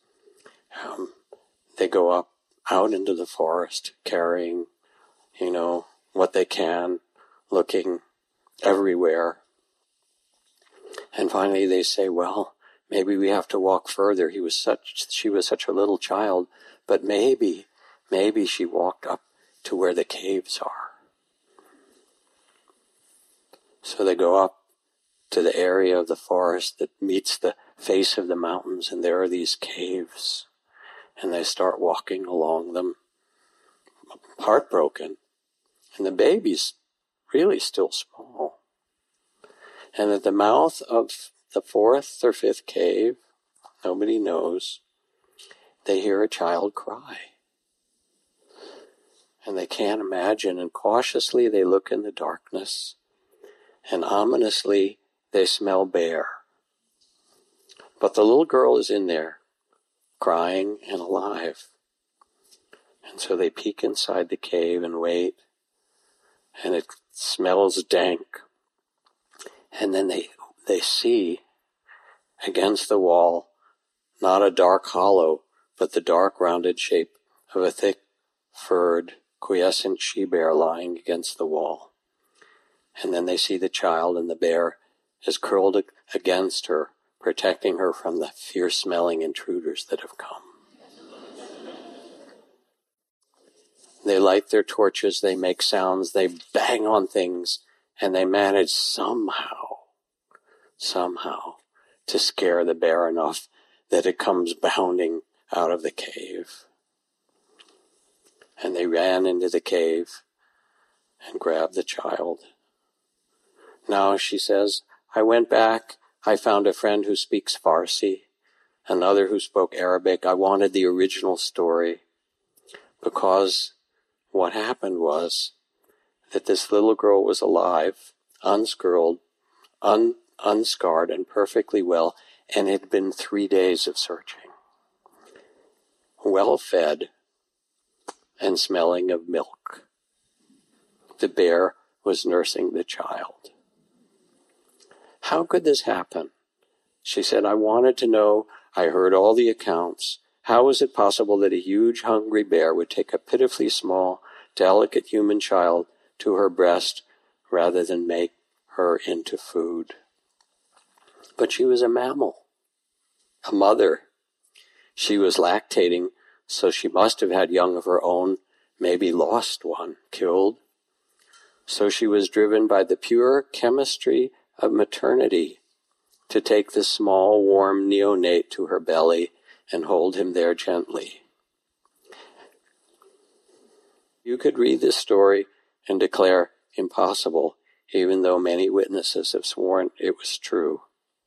they go out into the forest carrying, what they can, looking everywhere. And finally they say, well, maybe we have to walk further. She was such a little child, but maybe she walked up to where the caves are. So they go up to the area of the forest that meets the face of the mountains, and there are these caves. And they start walking along them, heartbroken. And the baby's really still small. And at the mouth of the 4th or 5th cave, nobody knows, they hear a child cry. And they can't imagine, and cautiously they look in the darkness, and ominously they smell bear. But the little girl is in there, crying and alive. And so they peek inside the cave and wait, and it smells dank. And then they see against the wall not a dark hollow, but the dark rounded shape of a thick furred quiescent she-bear lying against the wall. And then they see the child, and the bear is curled against her, protecting her from the fierce-smelling intruders that have come. They light their torches, they make sounds, they bang on things, and they manage somehow to scare the bear enough that it comes bounding out of the cave. And they ran into the cave and grabbed the child. Now, she says, I went back, I found a friend who speaks Farsi, another who spoke Arabic. I wanted the original story, because what happened was that this little girl was alive, unscarred, and perfectly well, and it had been 3 days of searching. Well fed, and smelling of milk. The bear was nursing the child. How could this happen? She said, I wanted to know. I heard all the accounts. How was it possible that a huge, hungry bear would take a pitifully small, delicate human child to her breast rather than make her into food? But she was a mammal, a mother. She was lactating, so she must have had young of her own, maybe lost one, killed. So she was driven by the pure chemistry of maternity to take the small, warm neonate to her belly and hold him there gently. You could read this story and declare impossible, even though many witnesses have sworn it was true.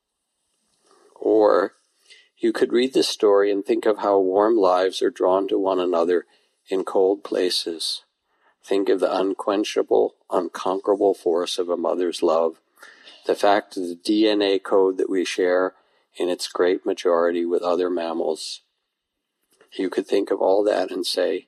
Or you could read this story and think of how warm lives are drawn to one another in cold places. Think of the unquenchable, unconquerable force of a mother's love, the fact of the DNA code that we share in its great majority with other mammals. You could think of all that and say,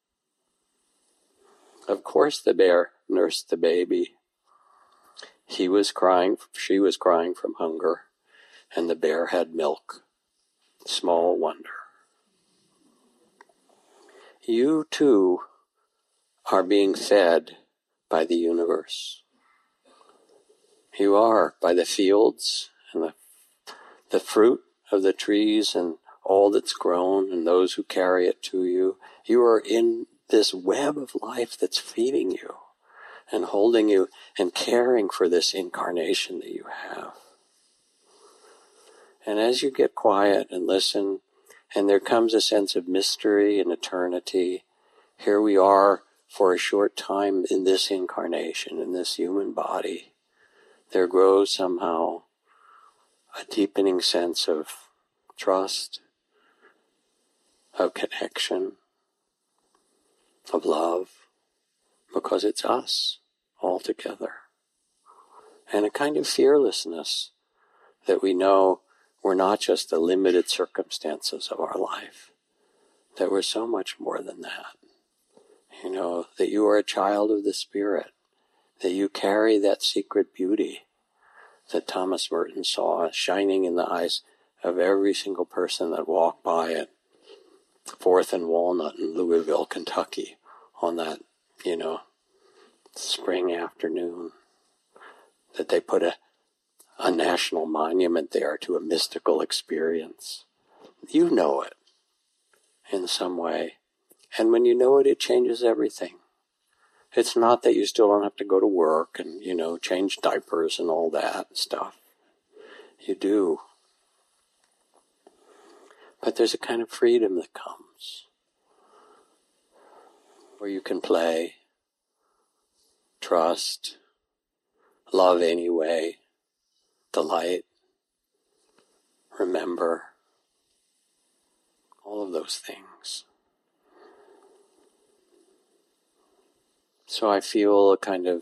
of course the bear nursed the baby. She was crying from hunger, and the bear had milk. Small wonder. You too are being fed by the universe. You are, by the fields and the fruit of the trees and all that's grown and those who carry it to you. You are in this web of life that's feeding you and holding you and caring for this incarnation that you have. And as you get quiet and listen, and there comes a sense of mystery and eternity, here we are for a short time in this incarnation, in this human body. There grows somehow a deepening sense of trust, of connection, of love, because it's us all together. And a kind of fearlessness that we know we're not just the limited circumstances of our life, that we're so much more than that. You know, that you are a child of the Spirit, that you carry that secret beauty that Thomas Merton saw shining in the eyes of every single person that walked by at 4th and Walnut in Louisville, Kentucky, on that, spring afternoon, that they put a national monument there to a mystical experience. You know it in some way. And when you know it, it changes everything. It's not that you still don't have to go to work and, change diapers and all that stuff. You do. But there's a kind of freedom that comes where you can play, trust, love anyway, delight, remember, all of those things. So I feel a kind of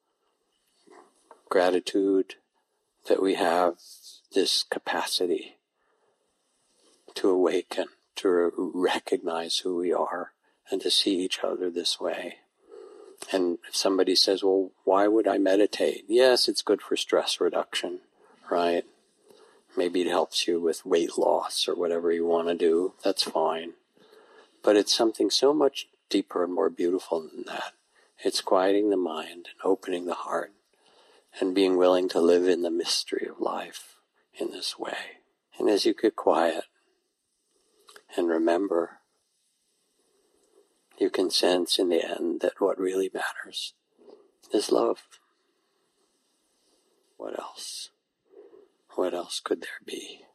gratitude that we have this capacity to awaken, to recognize who we are, and to see each other this way. And if somebody says, well, why would I meditate? Yes, it's good for stress reduction, right? Maybe it helps you with weight loss or whatever you want to do. That's fine. But it's something so much deeper and more beautiful than that. It's quieting the mind and opening the heart and being willing to live in the mystery of life in this way. And as you get quiet and remember, you can sense in the end that what really matters is love. What else? What else could there be?